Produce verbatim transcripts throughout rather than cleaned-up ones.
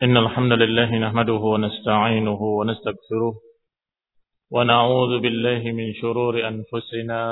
إن الحمد لله نحمده ونستعينه ونستغفره ونعوذ بالله من شرور أنفسنا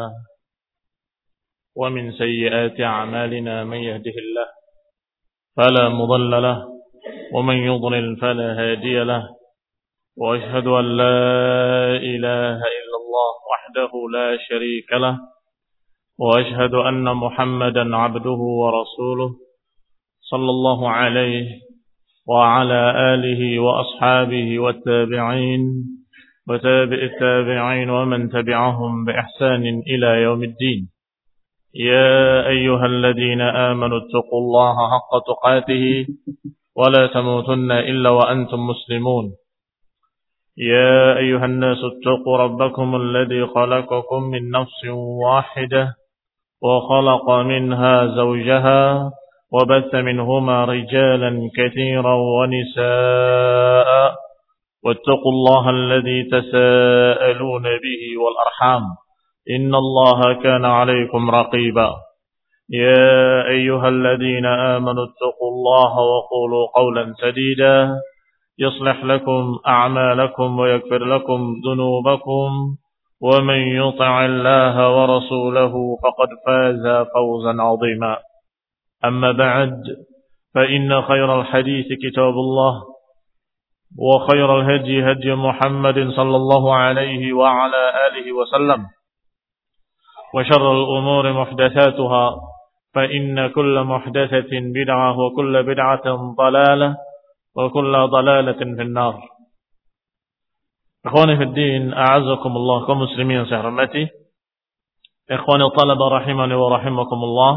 ومن سيئات أعمالنا. من يهده الله فلا مضل له ومن يضلل فلا هادي له، وأشهد أن لا إله إلا الله وحده لا شريك له، وأشهد أن محمدا عبده ورسوله صلى الله عليه وعلى آله وأصحابه والتابعين وتابع التابعين ومن تبعهم بإحسان إلى يوم الدين. يا أيها الذين آمنوا اتقوا الله حق تقاته ولا تموتن إلا وأنتم مسلمون. يا أيها الناس اتقوا ربكم الذي خلقكم من نفس واحدة وخلق منها زوجها وبث منهما رجالا كثيرا ونساء، واتقوا الله الذي تساءلون به والأرحام إن الله كان عليكم رقيبا. يا أيها الذين آمنوا اتقوا الله وقولوا قولا سديدا يصلح لكم أعمالكم ويغفر لكم ذنوبكم، ومن يطع الله ورسوله فقد فاز فوزا عظيما. أما بعد، فإن خير الحديث كتاب الله، وخير الهدي هدي محمد صلى الله عليه وعلى آله وسلم، وشر الأمور محدثاتها، فإن كل محدثة بدعة وكل بدعة ضلالة وكل ضلالة في النار. إخواني في الدين، أعزكم الله كمسلمين سهرمتي. إخواني الطلبة رحمني ورحمكم الله.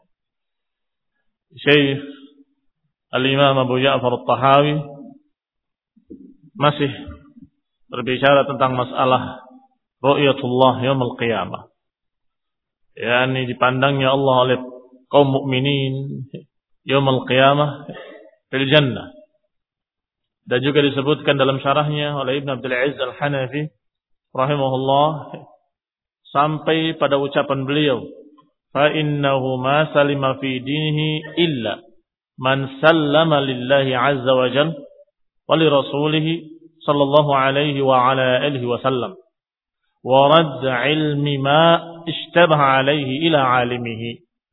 Syekh Al-Imam Abu Ja'far At-Tahawi masih berbicara tentang masalah ru'yatullah yaumul qiyamah, yakni dipandangnya Allah oleh kaum mukminin yaumul qiyamah fil jannah. Dan juga disebutkan dalam syarahnya oleh Ibn Abdul Aziz Al-Hanafi rahimahullah sampai pada ucapan beliau, فَإِنَّهُ مَا سَلِمَ فِي دِينِهِ إِلَّا مَنْ سَلَّمَ لِلَّهِ عَزَّ وَجَلَّ وَلِرَسُولِهِ صلى الله عليه وعلى آله وسلم وَرَدَّ عِلْمِ مَا اشْتَبَهَ عَلَيْهِ إِلَى عَالِمِهِ.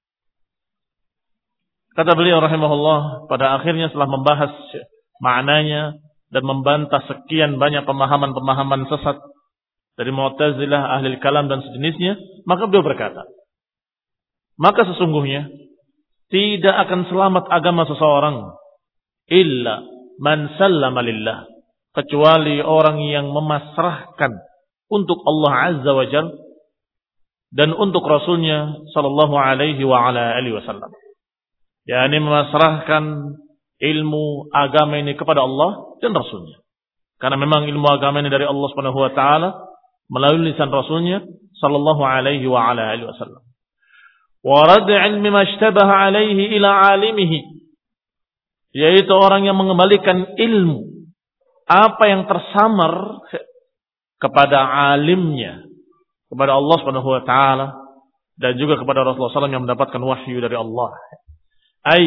Kata beliau rahimahullah, pada akhirnya setelah membahas maknanya dan membantah sekian banyak pemahaman-pemahaman sesat dari Mu'tazilah, Ahlul Kalam dan sejenisnya, maka beliau berkata, maka sesungguhnya tidak akan selamat agama seseorang illa man sallama lillah, kecuali orang yang memasrahkan untuk Allah Azza wa Jalla dan untuk Rasulnya sallallahu alaihi wa ala alihi wasallam, yakni memasrahkan ilmu agama ini kepada Allah dan Rasulnya, karena memang ilmu agama ini dari Allah Subhanahu wa taala melalui lisan Rasulnya sallallahu alaihi wa ala alihi wasallam. Wa radd ilmi ma ishtabaha alaihi ila alimihi, yaitu orang yang mengembalikan ilmu apa yang tersamar kepada alimnya, kepada Allah Subhanahu wa taala dan juga kepada Rasulullah sallallahu alaihi wasallam yang mendapatkan wahyu dari Allah. Ai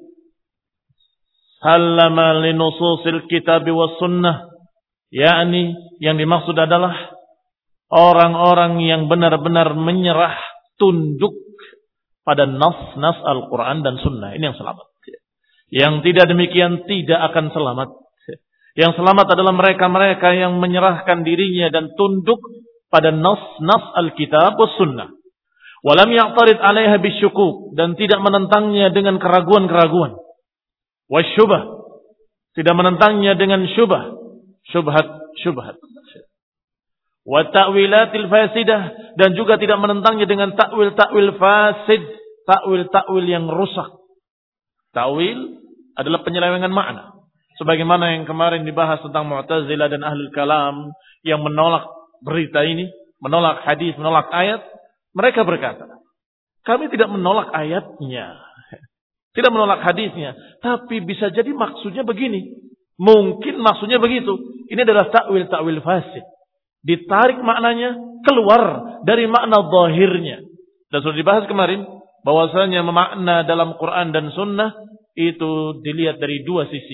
sallama li nususil kitab was sunnah, yakni yang dimaksud adalah orang-orang yang benar-benar menyerah tunduk pada nas-nas Al-Quran dan Sunnah. Ini yang selamat. Yang tidak demikian tidak akan selamat. Yang selamat adalah mereka-mereka yang menyerahkan dirinya dan tunduk pada nas-nas Al-Kitab was Sunnah. Walam ya'tarid 'alaiha bisyukuk, dan tidak menentangnya dengan keraguan-keraguan. Wasyubah, tidak menentangnya dengan syubah, syubhat-syubhat. Wa ta'wilatil fasidah, dan juga tidak menentangnya dengan takwil-takwil fasid, takwil-takwil yang rusak. Takwil adalah penyelewengan makna, sebagaimana yang kemarin dibahas tentang Mu'tazilah dan Ahlul Kalam yang menolak berita ini, menolak hadis, menolak ayat. Mereka berkata, kami tidak menolak ayatnya, tidak menolak hadisnya, tapi bisa jadi maksudnya begini, mungkin maksudnya begitu. Ini adalah takwil-takwil fasid, ditarik maknanya keluar dari makna zahirnya. Dan sudah dibahas kemarin bahwasanya memakna dalam Quran dan Sunnah itu dilihat dari dua sisi.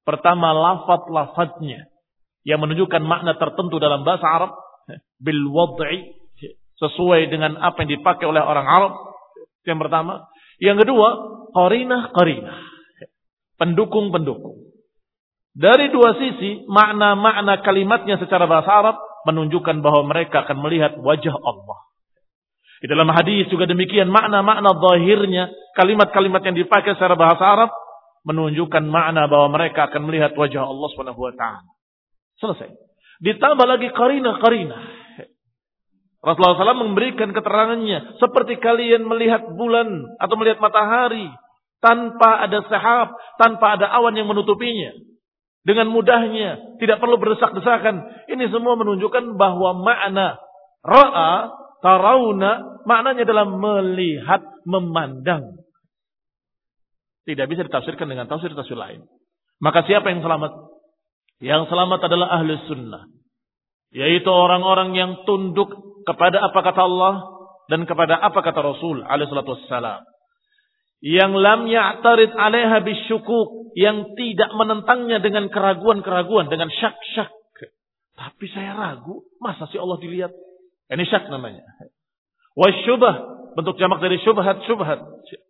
Pertama, lafaz-lafaznya yang menunjukkan makna tertentu dalam bahasa Arab bil wad'i, sesuai dengan apa yang dipakai oleh orang Arab. Yang pertama. Yang kedua, qarinah-qarinah, pendukung-pendukung. Dari dua sisi, makna-makna kalimatnya secara bahasa Arab menunjukkan bahwa mereka akan melihat wajah Allah. Di dalam hadis juga demikian, makna-makna zahirnya, kalimat-kalimat yang dipakai secara bahasa Arab menunjukkan makna bahwa mereka akan melihat wajah Allah Subhanahu wa taala. Selesai. Ditambah lagi qarinah-qarinah. Rasulullah shallallahu alaihi wasallam memberikan keterangannya, seperti kalian melihat bulan atau melihat matahari tanpa ada sahab, tanpa ada awan yang menutupinya. Dengan mudahnya, tidak perlu berdesak-desakan. Ini semua menunjukkan bahwa makna ra'a, tarawna, maknanya adalah melihat, memandang. Tidak bisa ditafsirkan dengan tafsir-tafsir lain. Maka siapa yang selamat? Yang selamat adalah ahli sunnah. Yaitu orang-orang yang tunduk kepada apa kata Allah dan kepada apa kata Rasul alaihi salatu wassalam. Yang lam ya'tarid 'alaiha bisyukuk, yang tidak menentangnya dengan keraguan-keraguan, dengan syak-syak. Tapi saya ragu, masa sih Allah dilihat? Ini syak namanya. Wasyubah, bentuk jamak dari syubhat-syubhat.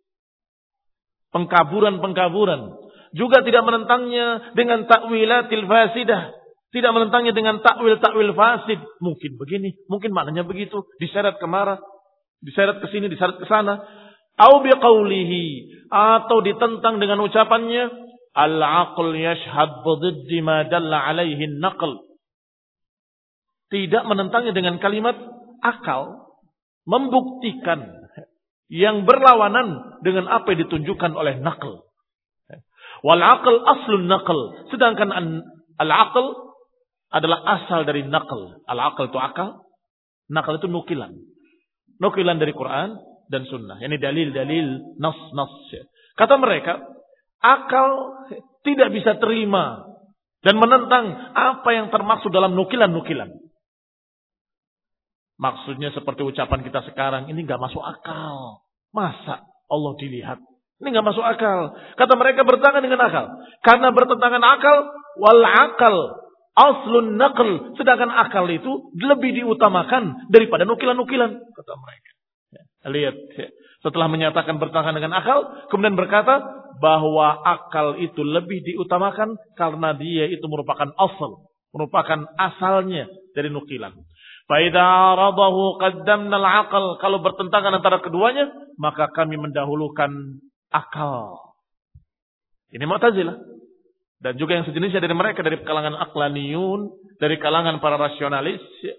Pengkaburan-pengkaburan. Juga tidak menentangnya dengan takwilatil fasidah. Tidak menentangnya dengan takwil-takwil fasid. Mungkin begini, mungkin maknanya begitu. Diseret kemana, diseret ke sini, diseret ke sana. Au biqaulihi, atau ditentang dengan ucapannya, al-aql yashhad bididdi ma dalla alaihi an-naql. Tidak menentangnya dengan kalimat akal, membuktikan yang berlawanan dengan apa yang ditunjukkan oleh naql. Wal aql aslun naql, sedangkan al-aql adalah asal dari naql. Al-aql itu akal, naql itu nukilan. Nukilan dari Quran dan sunnah. Ini dalil-dalil nas-nas. Kata mereka, akal tidak bisa terima dan menentang apa yang termaksud dalam nukilan-nukilan. Maksudnya seperti ucapan kita sekarang, ini gak masuk akal. Masa Allah dilihat? Ini gak masuk akal. Kata mereka bertentangan dengan akal. Karena bertentangan akal, wal akal aslun naql. Sedangkan akal itu lebih diutamakan daripada nukilan-nukilan. Kata mereka. Lihat, setelah menyatakan bertentangan dengan akal, kemudian berkata bahwa akal itu lebih diutamakan karena dia itu merupakan asal, merupakan asalnya dari nukilan. Fa idza aradahu qaddamna al-aql, kalau bertentangan antara keduanya, maka kami mendahulukan akal. Ini Mu'tazilah. Dan juga yang sejenisnya dari mereka, dari kalangan aqlaniyun, dari kalangan para rasionalis.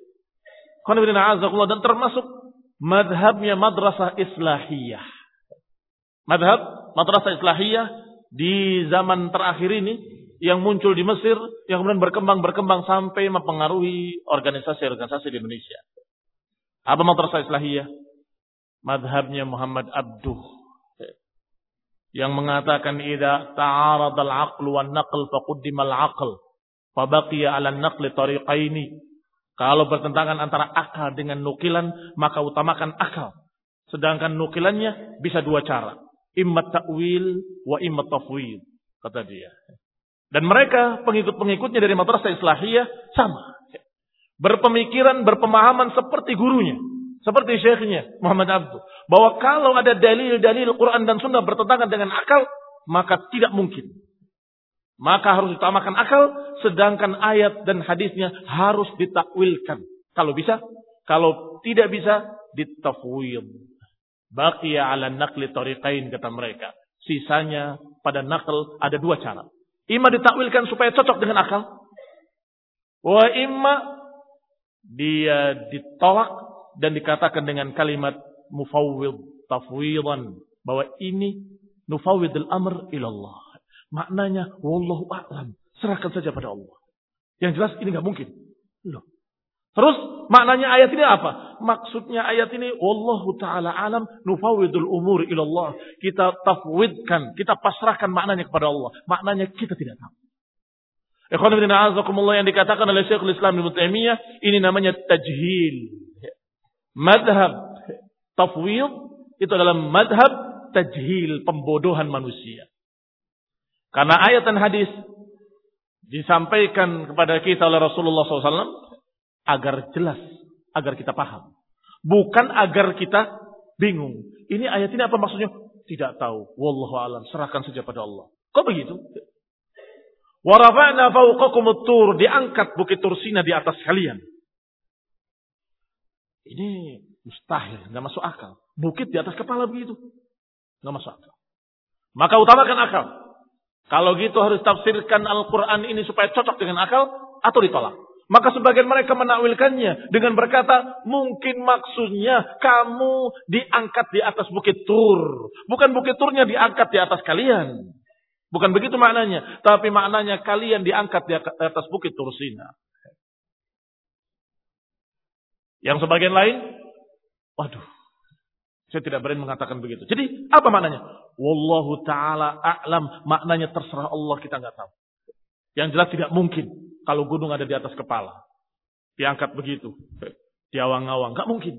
Dan termasuk madhabnya madrasah islahiyah. Madhab madrasah islahiyah di zaman terakhir ini yang muncul di Mesir, yang kemudian berkembang-berkembang sampai mempengaruhi organisasi-organisasi di Indonesia. Apa madrasah islahiyah? Madhabnya Muhammad Abduh, yang mengatakan idza ta'arada al-aql wan naql faquddima al-aql fa baqiya 'ala an-naql tariqaini. Kalau bertentangan antara akal dengan nukilan, maka utamakan akal. Sedangkan nukilannya bisa dua cara. Imma ta'wil wa imma tafwid, kata dia. Dan mereka, pengikut-pengikutnya dari madrasah islahiyah, sama. Berpemikiran, berpemahaman seperti gurunya. Seperti syekhnya, Muhammad Abduh. Bahwa kalau ada dalil-dalil Quran dan Sunnah bertentangan dengan akal, maka tidak mungkin. Maka harus ditamakan akal, sedangkan ayat dan hadisnya harus ditakwilkan. Kalau bisa, kalau tidak bisa, ditafwid. Baqiya 'ala naqli tariqain, kata mereka. Sisanya pada naql ada dua cara. Ima ditakwilkan supaya cocok dengan akal. Wa imma dia ditolak dan dikatakan dengan kalimat mufawwid, tafwidan, bahwa ini nufawwidul amr ilallah. Maknanya, wallahu a'lam, serahkan saja pada Allah. Yang jelas ini nggak mungkin. Loh. Terus maknanya ayat ini apa? Maksudnya ayat ini, wallahu ta'ala alam, nufawwidul umur ilallah. Kita tafwidkan, kita pasrahkan maknanya kepada Allah. Maknanya kita tidak tahu. Ikhwan fillah a'azakumullah, yang dikatakan oleh Syekhul Islam Ibnu Taimiyah, ini namanya tajhil. Madhab tafwid itu adalah madhab tajhil, pembodohan manusia. Karena ayat dan hadis disampaikan kepada kita oleh Rasulullah shallallahu alaihi wasallam agar jelas, agar kita paham. Bukan agar kita bingung. Ini ayat ini apa maksudnya? Tidak tahu. Wallahu a'lam. Serahkan saja pada Allah. Kok begitu? Wa rafa'na fawqakumut tur, diangkat bukit Tursina di atas kalian. Ini mustahil, enggak masuk akal. Bukit di atas kepala begitu. Enggak masuk akal. Maka utamakan akal. Kalau gitu harus tafsirkan Al-Qur'an ini supaya cocok dengan akal atau ditolak. Maka sebagian mereka menakwilkannya dengan berkata, mungkin maksudnya kamu diangkat di atas bukit Tur. Bukan bukit Turnya diangkat di atas kalian. Bukan begitu maknanya. Tapi maknanya kalian diangkat di atas bukit Tursina. Yang sebagian lain, waduh, saya tidak berani mengatakan begitu. Jadi apa maknanya? Wallahu ta'ala a'lam. Maknanya terserah Allah, kita nggak tahu. Yang jelas tidak mungkin kalau gunung ada di atas kepala. Diangkat begitu. Diawang-awang. Nggak mungkin.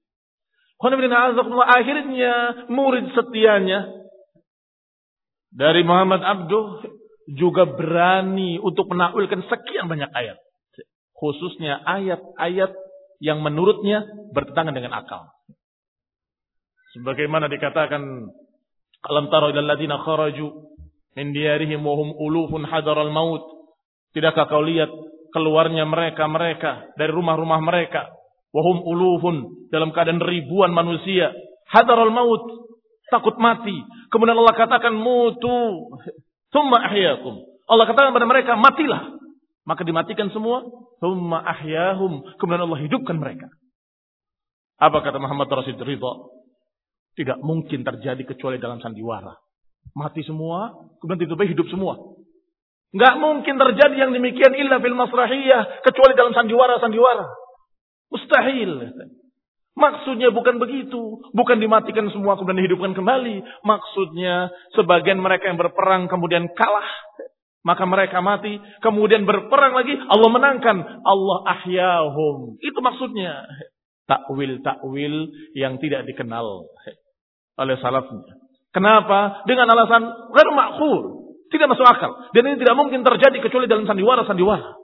Akhirnya murid setianya dari Muhammad Abduh juga berani untuk menakwilkan sekian banyak ayat. Khususnya ayat-ayat yang menurutnya bertentangan dengan akal. Sebagaimana dikatakan, alam tara ilal ladzina kharaju min diyarihim wa hum ulufun hadaral maut. Tidakkah kau lihat keluarnya mereka-mereka dari rumah-rumah mereka, wa hum ulufun, dalam keadaan ribuan manusia, hadaral maut, takut mati. Kemudian Allah katakan mutu thumma ahyaakum. Allah katakan kepada mereka, matilah. Maka dimatikan semua, thumma ahyahum, kemudian Allah hidupkan mereka. Apa kata Muhammad Rashid Ridha? Tidak mungkin terjadi kecuali dalam sandiwara. Mati semua, kemudian tiba-tiba hidup semua. Enggak mungkin terjadi yang demikian illa fil masrahiyah, kecuali dalam sandiwara-sandiwara. Mustahil. Maksudnya bukan begitu. Bukan dimatikan semua kemudian dihidupkan kembali. Maksudnya sebagian mereka yang berperang kemudian kalah. Maka mereka mati. Kemudian berperang lagi. Allah menangkan. Allah ahyahum. Itu maksudnya. Takwil-takwil yang tidak dikenal oleh salafnya. Kenapa? Dengan alasan ghair ma'qul. Tidak masuk akal. Dan ini tidak mungkin terjadi kecuali dalam sandiwara-sandiwara.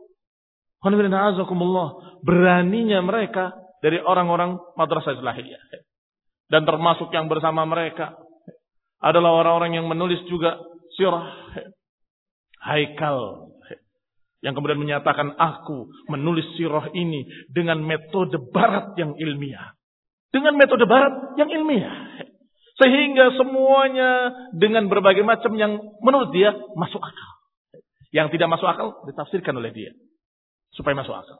Beraninya mereka dari orang-orang madrasah Islahiyah. Dan termasuk yang bersama mereka adalah orang-orang yang menulis juga sirah Haikal. Yang kemudian menyatakan, aku menulis sirah ini dengan metode barat yang ilmiah. Dengan metode barat yang ilmiah. Sehingga semuanya dengan berbagai macam yang menurut dia masuk akal. Yang tidak masuk akal ditafsirkan oleh dia. Supaya masuk akal.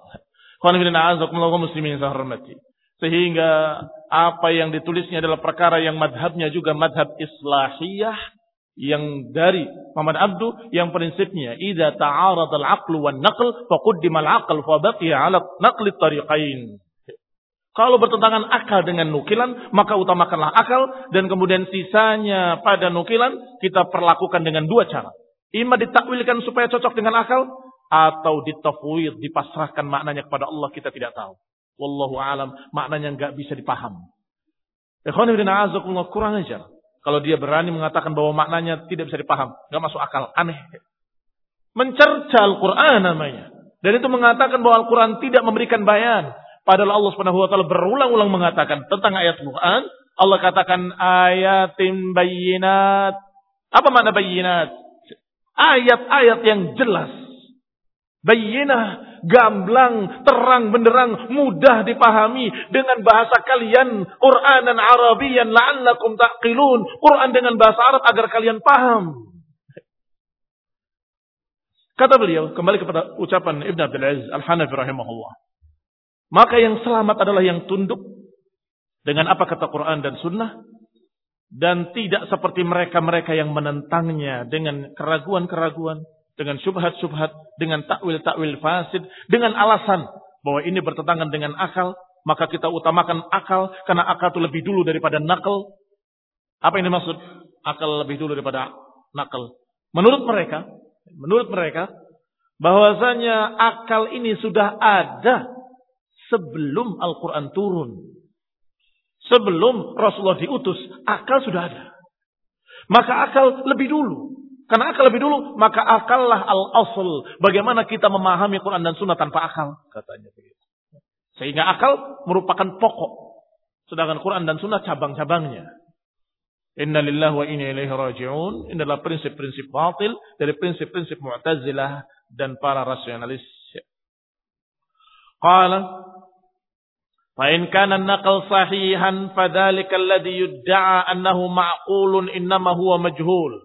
Sehingga apa yang ditulisnya adalah perkara yang madhabnya juga madhab islahiyah. Yang dari Muhammad Abduh yang prinsipnya. Idza ta'arad al-aqlu wan naql faquddimal aql fa baqiya 'ala naqli tariqain. Kalau bertentangan akal dengan nukilan, maka utamakanlah akal. Dan kemudian sisanya pada nukilan, kita perlakukan dengan dua cara. Ima ditakwilkan supaya cocok dengan akal, atau ditafwid, dipasrahkan maknanya kepada Allah, kita tidak tahu. Wallahu alam, maknanya nggak bisa dipaham. Ikhwan fillah a'azakumullah, kurang ajar. Kalau dia berani mengatakan bahwa maknanya tidak bisa dipaham, nggak masuk akal, aneh. Mencerca Al-Quran namanya. Dan itu mengatakan bahwa Al-Quran tidak memberikan bayan. Padahal Allah Subhanahu wa taala berulang-ulang mengatakan tentang ayat Quran, Allah katakan ayatin bayyinat. Apa makna bayyinat? Ayat-ayat yang jelas. Bayyinah, gamblang, terang benderang, mudah dipahami dengan bahasa kalian, Qur'anan Arabiyyan la'allakum taqilun. Quran dengan bahasa Arab agar kalian paham. Kata beliau, kembali kepada ucapan Ibn Abdul Aziz Al-Hanafi rahimahullah. Maka yang selamat adalah yang tunduk dengan apa kata Quran dan Sunnah. Dan tidak seperti mereka-mereka yang menentangnya dengan keraguan-keraguan, dengan syubhat-syubhat, dengan takwil-takwil fasid, dengan alasan bahwa ini bertentangan dengan akal. Maka kita utamakan akal, karena akal itu lebih dulu daripada nakal. Apa yang dimaksud? Akal lebih dulu daripada nakal. Menurut mereka, menurut mereka, bahwasanya akal ini sudah ada sebelum Al-Quran turun. Sebelum Rasulullah diutus, akal sudah ada. Maka akal lebih dulu. Karena akal lebih dulu, maka akallah al-asl. Bagaimana kita memahami Quran dan Sunnah tanpa akal? Katanya begitu. Sehingga akal merupakan pokok. Sedangkan Quran dan Sunnah cabang-cabangnya. Inna lillahi wa inna ilaihi raji'un. Ini adalah prinsip-prinsip batil dari prinsip-prinsip Mu'tazilah dan para rasionalis. Qala fa in kana an-naql sahihan fadzalika alladhi yudda'a annahu ma'qulun innama huwa majhul.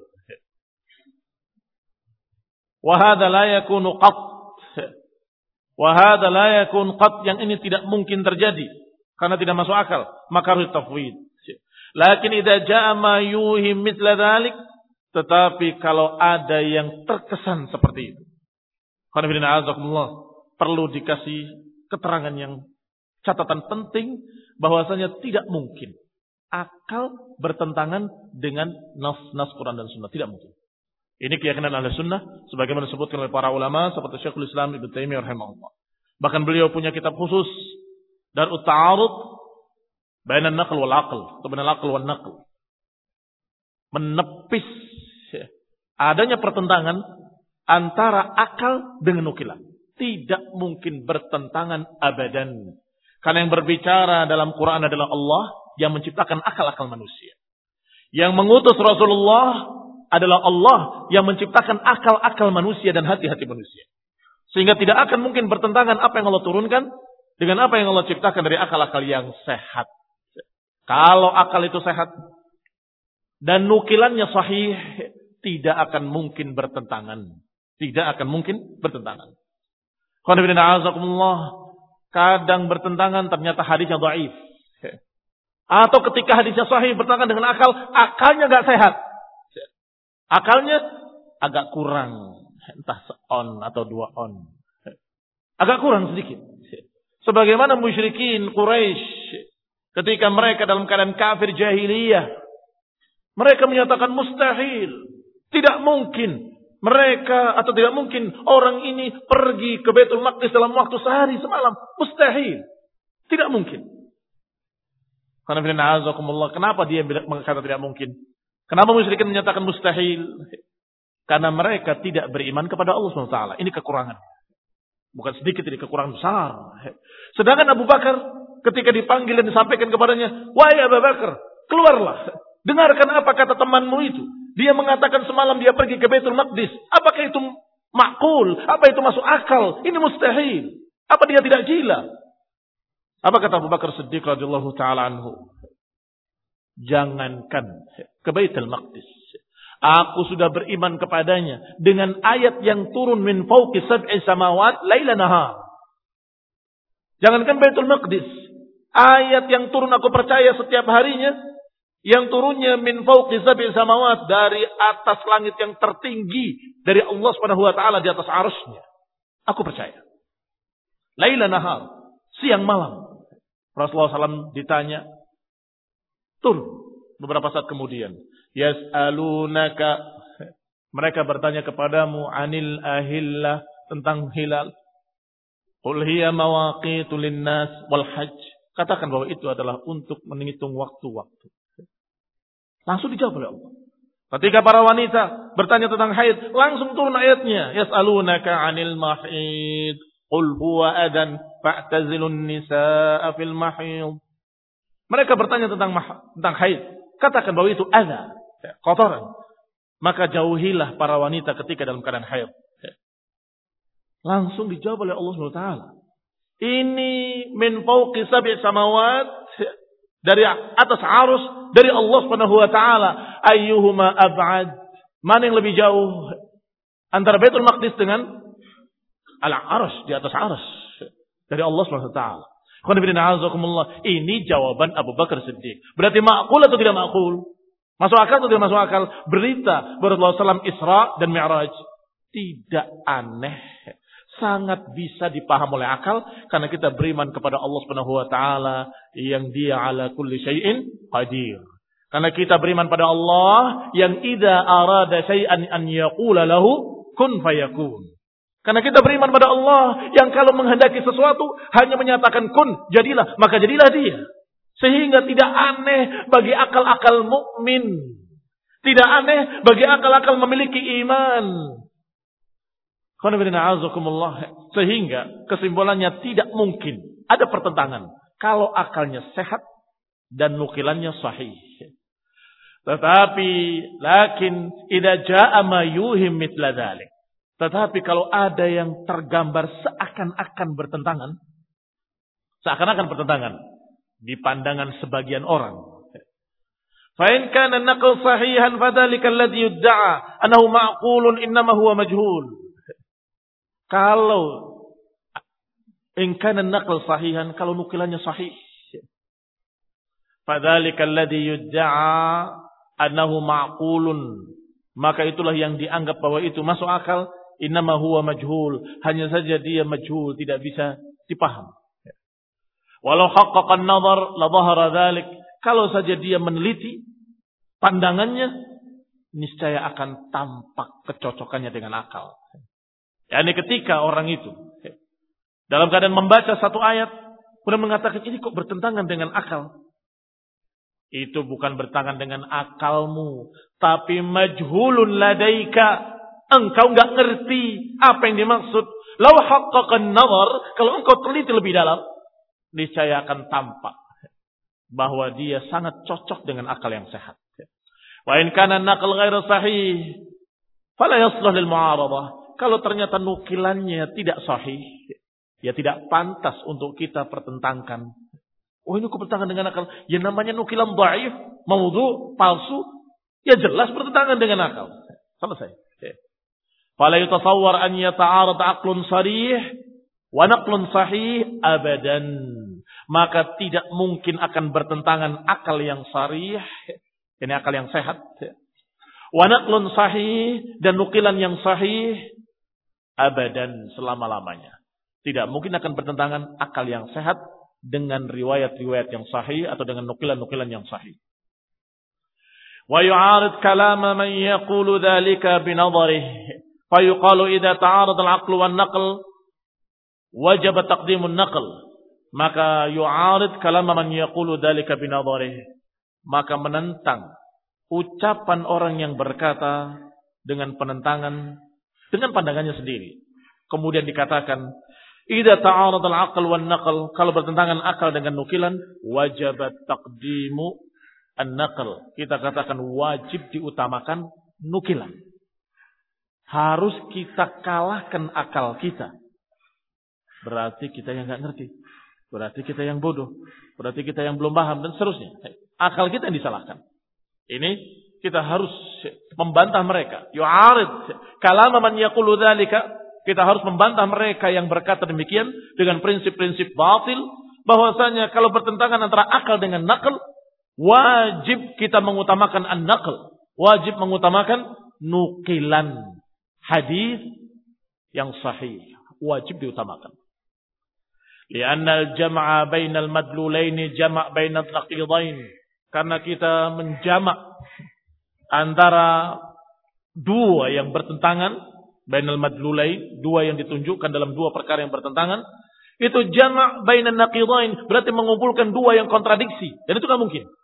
Wa hadha la yakunu qat. Wa hadha la yakun qat, yang ini tidak mungkin terjadi karena tidak masuk akal, maka harus tafwid. Lakin idza jaa ma yuhim mithla dzalik, tetapi kalau ada yang terkesan seperti itu, qad perlu dikasih keterangan yang catatan penting bahwasanya tidak mungkin akal bertentangan dengan nas-nas Quran dan Sunnah, tidak mungkin. Ini keyakinan Ahli Sunnah sebagaimana disebutkan oleh para ulama seperti Syekhul Islam Ibnu Taimiyah rahimahullah. Bahkan beliau punya kitab khusus Darut Ta'arud baina an-naql wal aql, atau baina al-aql wan naql. Menepis adanya pertentangan antara akal dengan nukilan. Tidak mungkin bertentangan abadan. Karena yang berbicara dalam Quran adalah Allah yang menciptakan akal-akal manusia. Yang mengutus Rasulullah adalah Allah yang menciptakan akal-akal manusia dan hati-hati manusia. Sehingga tidak akan mungkin bertentangan apa yang Allah turunkan dengan apa yang Allah ciptakan dari akal-akal yang sehat. Kalau akal itu sehat dan nukilannya sahih, tidak akan mungkin bertentangan. Tidak akan mungkin bertentangan. Kadang bertentangan ternyata hadisnya dhaif. Atau ketika hadisnya sahih bertentangan dengan akal, akalnya enggak sehat. Akalnya agak kurang, entah seon atau dua on. Agak kurang sedikit. Sebagaimana musyrikin Quraisy ketika mereka dalam keadaan kafir jahiliyah, mereka menyatakan mustahil, tidak mungkin mereka atau tidak mungkin orang ini pergi ke Baitul Maqdis dalam waktu sehari semalam. Mustahil. Tidak mungkin. Kenapa dia mengatakan tidak mungkin? Kenapa musyrikin menyatakan mustahil? Karena mereka tidak beriman kepada Allah subhanahu wa taala. Ini kekurangan. Bukan sedikit, ini kekurangan besar. Sedangkan Abu Bakar ketika dipanggil dan disampaikan kepadanya, "Wahai Abu Bakar, keluarlah. Dengarkan apa kata temanmu itu. Dia mengatakan semalam dia pergi ke Baitul Maqdis. Apakah itu makul? Apa itu masuk akal? Ini mustahil. Apa dia tidak gila?" Apa kata Abu Bakar Siddiq radhiyallahu taala anhu? Jangankan ke Baitul Maqdis, aku sudah beriman kepadanya dengan ayat yang turun min fauqi sab'i samawat laila nahar. Jangankan Baitul Maqdis, ayat yang turun aku percaya setiap harinya, yang turunnya min fauqi sab'i samawat, dari atas langit yang tertinggi dari Allah Subhanahu wa taala di atas arsy-Nya. Aku percaya. Laila nahar, siang malam. Rasulullah shallallahu alaihi wasallam ditanya, turun beberapa saat kemudian, yas'alunaka, mereka bertanya kepadamu anil ahillah, tentang hilal. Qul hiya mawaqitu linnas wal hajj, katakan bahwa itu adalah untuk menghitung waktu-waktu. Langsung dijawab oleh Allah. Ketika para wanita bertanya tentang haid, langsung turun ayatnya, yas'alunaka anil mahid qul huwa adan fa'tazilun nisaa fil mahid. Mereka bertanya tentang tentang haid, katakan bahwa itu adza, kotoran. Maka jauhilah para wanita ketika dalam keadaan haid. Langsung dijawab oleh Allah Subhanahu wa taala. Ini min fauqi sab'i samawat, dari atas arus dari Allah Subhanahu wa taala. Ayyuhuma ab'ad, mana yang lebih jauh antara Baitul Maqdis dengan al-arsh, di atas arsh dari Allah Subhanahu wa taala. Ini jawaban Abu Bakar Siddiq. Berarti ma'qul atau tidak ma'qul? Masuk akal atau tidak masuk akal? Berita Rasulullah shallallahu alaihi wasallam Isra dan Mi'raj tidak aneh, sangat bisa dipaham oleh akal, karena kita beriman kepada Allah Subhanahu wa taala yang Dia ala kulli syai'in qadir. Karena kita beriman pada Allah yang idza arada syai'an an yaqula lahu kun fayakun. Karena kita beriman pada Allah yang kalau menghendaki sesuatu hanya menyatakan kun, jadilah, maka jadilah dia. Sehingga tidak aneh bagi akal-akal mukmin Tidak aneh bagi akal-akal memiliki iman. Sehingga kesimpulannya tidak mungkin ada pertentangan kalau akalnya sehat dan nukilannya sahih. Tetapi lakin idza jaa ma yuhim mithla dzalik. Tetapi kalau ada yang tergambar seakan-akan bertentangan, seakan-akan bertentangan di pandangan sebagian orang. Fa in kana an-naql sahihan fadzalika alladhi yudda'a annahu ma'qulun innama huwa majhul. Kalau in kana an-naql sahihan, kalau nukilannya sahih, fadzalika alladhi yudda'a annahu ma'qulun, maka itulah yang dianggap bahwa itu masuk akal. Innama huwa majhul, hanya saja dia majhul, tidak bisa dipaham. Walau haqqaqa an-nazar la dhahara dzalik, kalau saja dia meneliti pandangannya, niscaya akan tampak kecocokannya dengan akal. Yani ketika orang itu dalam keadaan membaca satu ayat kemudian mengatakan ini kok bertentangan dengan akal, itu bukan bertentangan dengan akalmu, tapi majhulun ladaika. Engkau enggak ngerti apa yang dimaksud. Lau haqqaqan nazar, kalau engkau teliti lebih dalam, niscaya akan tampak bahwa dia sangat cocok dengan akal yang sehat. Wa in kana naql ghairu sahih, fala yasluh lil mu'aradah. Kalau ternyata nukilannya tidak sahih, ya tidak pantas untuk kita pertentangkan. Oh, ini kok bertentangan dengan akal? Ya namanya nukilan dhaif, maudhu, palsu, ya jelas bertentangan dengan akal. Selesai. Fala yutasawwar an yata'arad aqlun sarih wa naqlun sahih abadan. Maka tidak mungkin akan bertentangan akal yang sarih, ini akal yang sehat, wa naqlun sahih, dan nukilan yang sahih, abadan, selama-lamanya. Tidak mungkin akan bertentangan akal yang sehat dengan riwayat-riwayat yang sahih atau dengan nukilan-nukilan yang sahih. Wa yu'arid kalama man yaqulu dhalika binadharihi fa yuqalu idza ta'arada al-'aqlu wan-naql wajaba taqdimu an-naql. Maka yu'arid kalama man yaqulu dhalika binadharihi, maka menentang ucapan orang yang berkata dengan penentangan dengan pandangannya sendiri. Kemudian dikatakan idza ta'arada al-'aql wan-naql, kalau bertentangan akal dengan nukilan, wajib taqdimu an-naql. Kita katakan wajib diutamakan nukilan. Harus kita kalahkan akal kita. Berarti kita yang enggak ngerti. Berarti kita yang bodoh. Berarti kita yang belum paham dan seterusnya. Akal kita yang disalahkan. Ini kita harus membantah mereka. Yu'arid kalama man yaqulu dzalika. Kita harus membantah mereka yang berkata demikian dengan prinsip-prinsip batil, bahwasanya kalau bertentangan antara akal dengan nakal, wajib kita mengutamakan an-naql, wajib mengutamakan nukilan hadis yang sahih, wajib diutamakan. Lianna al-jam'a bainal madlulaini jama' bainal naqidain, karena kita menjamak antara dua yang bertentangan, bainal madlulain, dua yang ditunjukkan dalam dua perkara yang bertentangan, itu jama' bainan naqidain, berarti mengumpulkan dua yang kontradiksi, dan itu kan mungkin.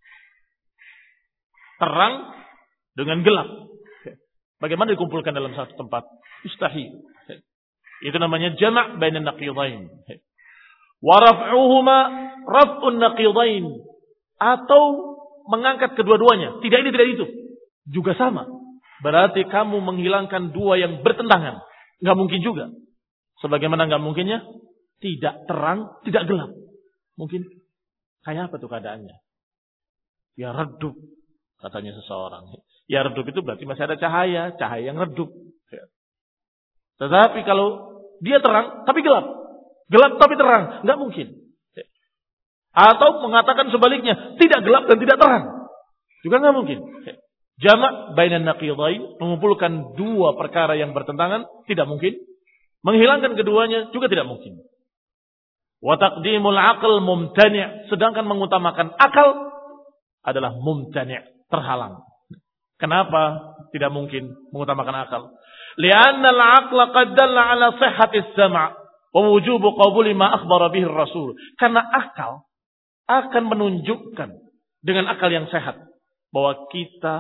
Terang dengan gelap, bagaimana dikumpulkan dalam satu tempat? Mustahil. Itu namanya jama' bainan naqidain. Wa raf'uhuma raf'un naqidain, atau mengangkat kedua-duanya. Tidak ini tidak itu, juga sama. Berarti kamu menghilangkan dua yang bertentangan. Enggak mungkin juga. Sebagaimana enggak mungkinnya tidak terang, tidak gelap. Mungkin kayak apa tuh keadaannya? Ya redup, katanya seseorang. Ya redup itu berarti masih ada cahaya, cahaya yang redup. Tetapi kalau dia terang tapi gelap, gelap tapi terang, enggak mungkin. Atau mengatakan sebaliknya, tidak gelap dan tidak terang, juga enggak mungkin. Jama' bainan naqidain, mengumpulkan dua perkara yang bertentangan, tidak mungkin. Menghilangkan keduanya juga tidak mungkin. Wa taqdimul aql mumtani', sedangkan mengutamakan akal adalah mumtani', terhalang. Kenapa tidak mungkin mengutamakan akal? Li'anna al-aqla qad dalla 'ala sihhati as-sam' wa wujubu qabuli ma akhbara bihi ar-rasul. Karena akal akan menunjukkan dengan akal yang sehat bahwa kita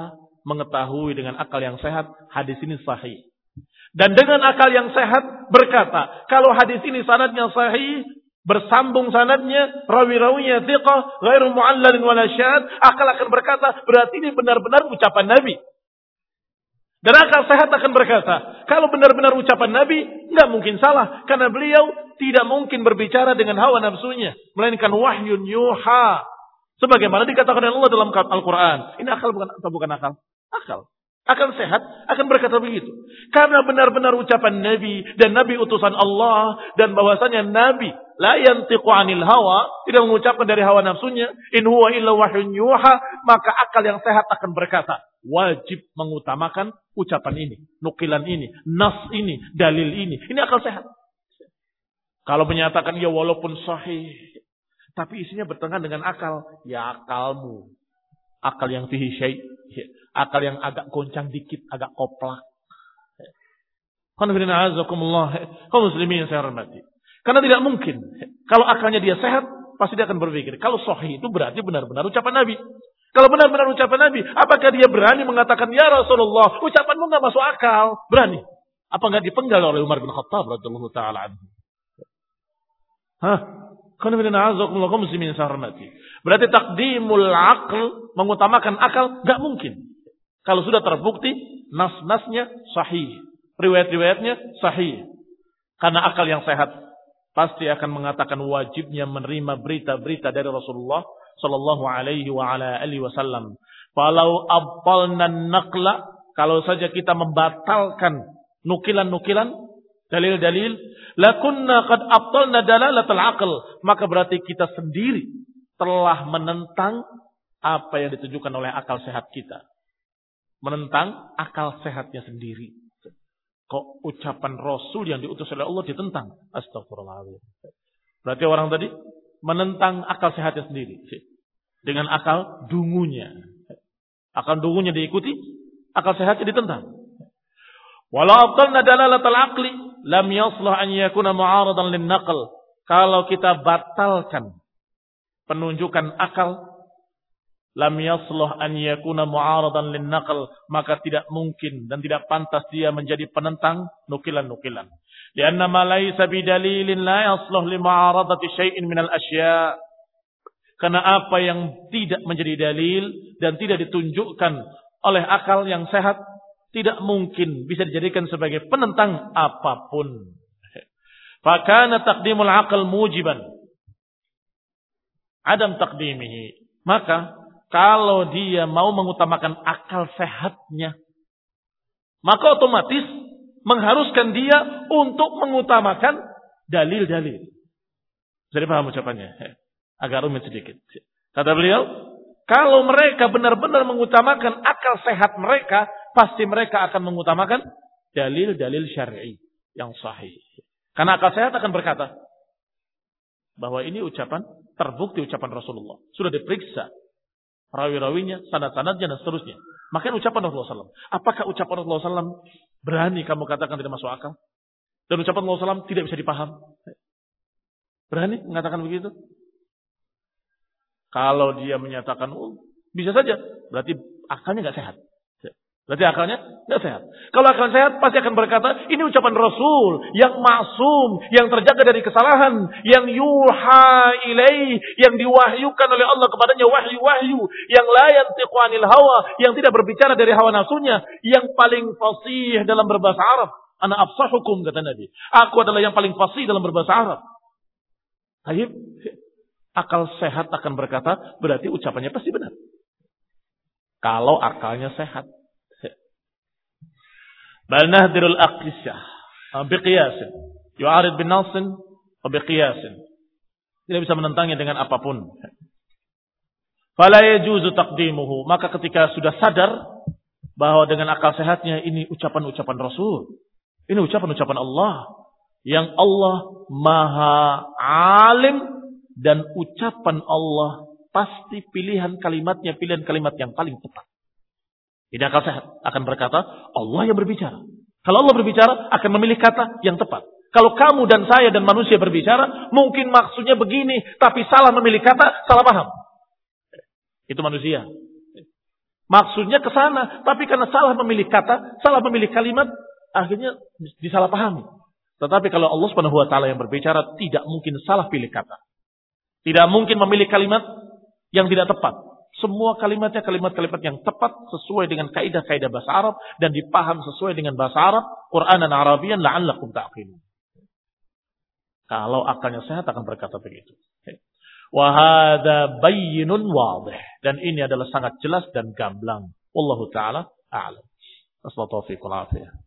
mengetahui dengan akal yang sehat hadis ini sahih. Dan dengan akal yang sehat berkata, kalau hadis ini sanadnya sahih, bersambung sanadnya, rawi-rawinya thiqah, ghairu mu'allalin wala syad, akal akan berkata, berarti ini benar-benar ucapan Nabi. Dan akal sehat akan berkata, kalau benar-benar ucapan Nabi, enggak mungkin salah. Karena beliau tidak mungkin berbicara dengan hawa nafsunya, melainkan wahyun yuha. Sebagaimana dikatakan oleh Allah dalam Al-Quran. Ini akal bukan atau bukan akal? Akal. Akal sehat akan berkata begitu. Karena benar-benar ucapan Nabi dan Nabi utusan Allah dan bahwasanya Nabi la yantiqu 'anil hawa, tidak mengucapkan dari hawa nafsunya, in huwa illa wahyun yuha, maka akal yang sehat akan berkata, wajib mengutamakan ucapan ini, nukilan ini, nas ini, dalil ini. Ini akal sehat. Kalau menyatakan ya walaupun sahih, tapi isinya bertentangan dengan akal, ya akalmu. Akal yang fihi syai', akal yang agak goncang dikit, agak koplak. Qanfirina azakumullah, kaum muslimin yang saya hormati. Karena tidak mungkin, kalau akalnya dia sehat, pasti dia akan berpikir, kalau sahih itu berarti benar-benar ucapan Nabi. Kalau benar-benar ucapan Nabi, apakah dia berani mengatakan, ya Rasulullah, ucapanmu nggak masuk akal? Berani. Apa nggak dipenggal oleh Umar bin Khattab radhiyallahu taala anhu? Hah? Qanfirina azakumullah, kaum muslimin yang saya hormati. Berarti takdimul aql, mengutamakan akal, nggak mungkin. Kalau sudah terbukti, nas-nasnya sahih. Riwayat-riwayatnya sahih. Karena akal yang sehat pasti akan mengatakan wajibnya menerima berita-berita dari Rasulullah sallallahu alaihi wa ala alihi wasallam. Falau abtalna naqla, kalau saja kita membatalkan nukilan-nukilan, dalil-dalil, lakunna qad abtalna dalalatul aql, maka berarti kita sendiri telah menentang apa yang ditujukan oleh akal sehat kita. Menentang akal sehatnya sendiri. Kok ucapan Rasul yang diutus oleh Allah ditentang? Astagfirullahaladzim. Berarti orang tadi menentang akal sehatnya sendiri. Dengan akal dungunya. Akal dungunya diikuti, akal sehatnya ditentang. Walau abtalna dalalatul aqli, lam yaslah an yakuna mu'aradan lin naql. Kalau kita batalkan penunjukan akal, lam yaslah an yakuna mu'aradan lin naql, maka tidak mungkin dan tidak pantas dia menjadi penentang nukilan-nukilan. Lianna ma laysa bidalilin la yaslah li mu'aradati syai'in minal asya'. Karena apa yang tidak menjadi dalil dan tidak ditunjukkan oleh akal yang sehat tidak mungkin bisa dijadikan sebagai penentang apapun. Fakana taqdimul aql mujiban adam taqdimihi. Maka kalau dia mau mengutamakan akal sehatnya, maka otomatis mengharuskan dia untuk mengutamakan dalil-dalil. Jadi paham ucapannya? Agak rumit sedikit. Kata beliau, kalau mereka benar-benar mengutamakan akal sehat mereka, pasti mereka akan mengutamakan dalil-dalil syar'i yang sahih. Karena akal sehat akan berkata bahwa ini ucapan, terbukti ucapan Rasulullah. Sudah diperiksa rawi-rawinya, sanad-sanadnya dan seterusnya. Makanya ucapan Rasulullah shallallahu alaihi wasallam. Apakah ucapan Rasulullah shallallahu alaihi wasallam berani kamu katakan tidak masuk akal? Dan ucapan Rasulullah shallallahu alaihi wasallam tidak bisa dipaham? Berani mengatakan begitu? Kalau dia menyatakan, oh, bisa saja, berarti akalnya nggak sehat. Berarti akalnya nggak sehat. Kalau akal sehat pasti akan berkata, ini ucapan Rasul yang maksum, yang terjaga dari kesalahan, yang yuha ilaih, yang diwahyukan oleh Allah kepadanya wahyu-wahyu, yang la yantiqu 'anil hawa, yang tidak berbicara dari hawa nafsunya, yang paling fasih dalam berbahasa Arab. Ana afsahukum, kata Nabi. Aku adalah yang paling fasih dalam berbahasa Arab. Baik. Akal sehat akan berkata, berarti ucapannya pasti benar. Kalau akalnya sehat. Bal nahdirul aqisah biqiyasin. Yu'arid bin nasin biqiyasin. Tidak bisa menentangnya dengan apapun. Fala yajuzu taqdimuhu. Maka ketika sudah sadar bahwa dengan akal sehatnya ini ucapan-ucapan Rasul. Ini ucapan-ucapan Allah. Yang Allah maha alim. Dan ucapan Allah pasti pilihan kalimatnya, pilihan kalimat yang paling tepat. Ini akal sehat akan berkata, Allah yang berbicara. Kalau Allah berbicara, akan memilih kata yang tepat. Kalau kamu dan saya dan manusia berbicara, mungkin maksudnya begini, tapi salah memilih kata, salah paham. Itu manusia. Maksudnya ke sana, tapi karena salah memilih kata, salah memilih kalimat, akhirnya disalahpahami. Tetapi kalau Allah Subhanahu wa taala yang berbicara, tidak mungkin salah pilih kata. Tidak mungkin memilih kalimat yang tidak tepat. Semua kalimatnya kalimat-kalimat yang tepat sesuai dengan kaidah-kaidah bahasa Arab dan dipaham sesuai dengan bahasa Arab, Qur'anan Arabian la'allakum ta'qilun. Kalau akalnya sehat akan berkata begitu. Wa hadza bayyinun wadih, dan ini adalah sangat jelas dan gamblang. Wallahu taala a'lam. Wassalatu fi